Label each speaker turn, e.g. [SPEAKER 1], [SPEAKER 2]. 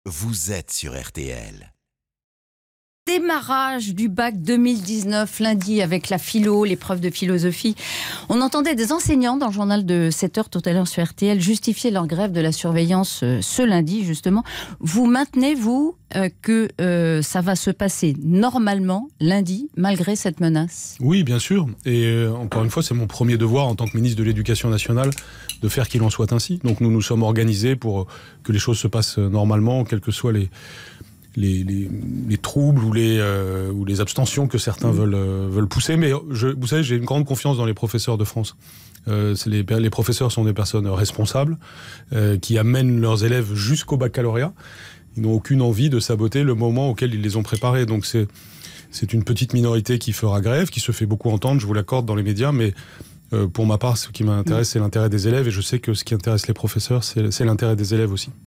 [SPEAKER 1] vous êtes sur RTL.
[SPEAKER 2] Démarrage du bac 2019 lundi avec la philo, l'épreuve de philosophie. On entendait des enseignants dans le journal de 7h tout à l'heure sur RTL justifier leur grève de la surveillance ce lundi justement. Vous maintenez, vous, que ça va se passer normalement lundi malgré cette menace?
[SPEAKER 3] Oui, bien sûr. Et encore une fois, c'est mon premier devoir en tant que ministre de l'Éducation nationale de faire qu'il en soit ainsi. Donc nous nous sommes organisés pour que les choses se passent normalement, quels que soient les troubles ou les abstentions que certains veulent pousser. Mais vous savez, j'ai une grande confiance dans les professeurs de France. Les professeurs sont des personnes responsables qui amènent leurs élèves jusqu'au baccalauréat. Ils n'ont aucune envie de saboter le moment auquel ils les ont préparés. Donc c'est une petite minorité qui fera grève, qui se fait beaucoup entendre, je vous l'accorde, dans les médias, mais pour ma part, ce qui m'intéresse, c'est l'intérêt des élèves, et je sais que ce qui intéresse les professeurs, c'est l'intérêt des élèves aussi.